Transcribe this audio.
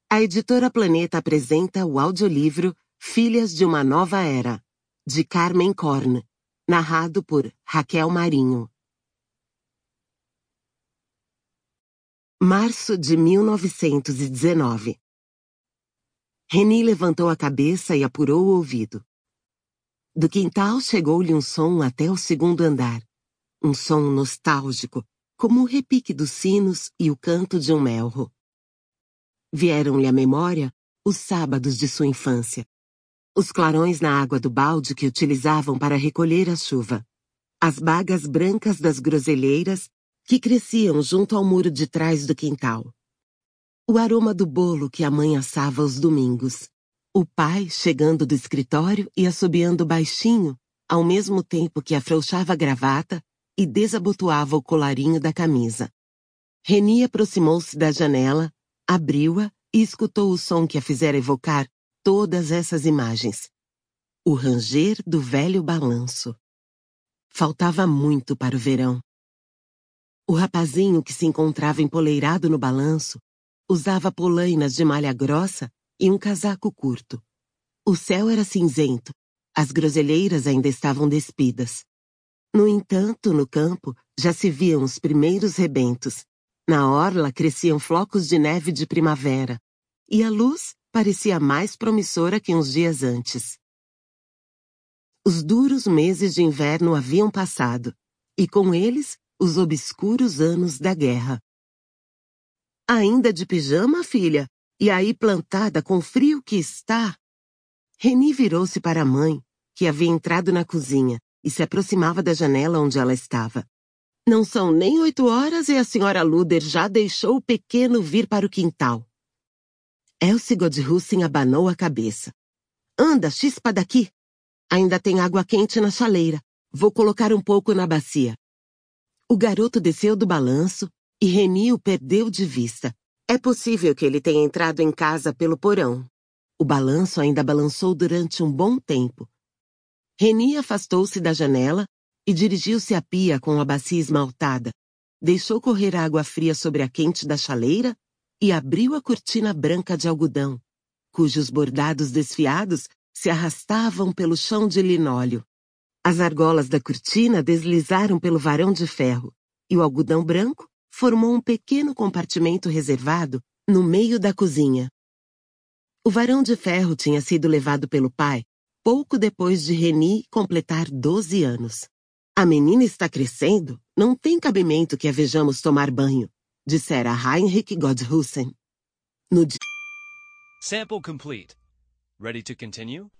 A editora Planeta apresenta o audiolivro Filhas de uma Nova Era, de Carmen Korn, narrado por Raquel Marinho. Março de 1919. Reni levantou a cabeça e apurou o ouvido. Do quintal chegou-lhe um som até o segundo andar. Um som nostálgico, como o repique dos sinos e o canto de um melro. Vieram-lhe à memória os sábados de sua infância. Os clarões na água do balde que utilizavam para recolher a chuva. As bagas brancas das groselheiras que cresciam junto ao muro de trás do quintal. O aroma do bolo que a mãe assava aos domingos. O pai chegando do escritório e assobiando baixinho, ao mesmo tempo que afrouxava a gravata e desabotoava o colarinho da camisa. Reni aproximou-se da janela, abriu-a e escutou o som que a fizera evocar todas essas imagens. O ranger do velho balanço. Faltava muito para o verão. O rapazinho que se encontrava empoleirado no balanço usava polainas de malha grossa e um casaco curto. O céu era cinzento, as groselheiras ainda estavam despidas. No entanto, no campo já se viam os primeiros rebentos. Na orla cresciam flocos de neve de primavera, e a luz parecia mais promissora que uns dias antes. Os duros meses de inverno haviam passado, e com eles os obscuros anos da guerra. Ainda de pijama, filha? E aí plantada com o frio que está? Reni virou-se para a mãe, que havia entrado na cozinha, e se aproximava da janela onde ela estava. Não são nem 8 horas e a senhora Luder já deixou o pequeno vir para o quintal. Elsie Godhusen abanou a cabeça. Anda, chispa daqui! Ainda tem água quente na chaleira. Vou colocar um pouco na bacia. O garoto desceu do balanço e Reni o perdeu de vista. É possível que ele tenha entrado em casa pelo porão. O balanço ainda balançou durante um bom tempo. Reni afastou-se da janela e dirigiu-se à pia com a bacia esmaltada. Deixou correr a água fria sobre a quente da chaleira e abriu a cortina branca de algodão, cujos bordados desfiados se arrastavam pelo chão de linóleo. As argolas da cortina deslizaram pelo varão de ferro e o algodão branco formou um pequeno compartimento reservado no meio da cozinha. O varão de ferro tinha sido levado pelo pai pouco depois de Reni completar 12 anos. A menina está crescendo, não tem cabimento que a vejamos tomar banho, dissera Heinrich Godhusen. Sample complete. Ready to continue?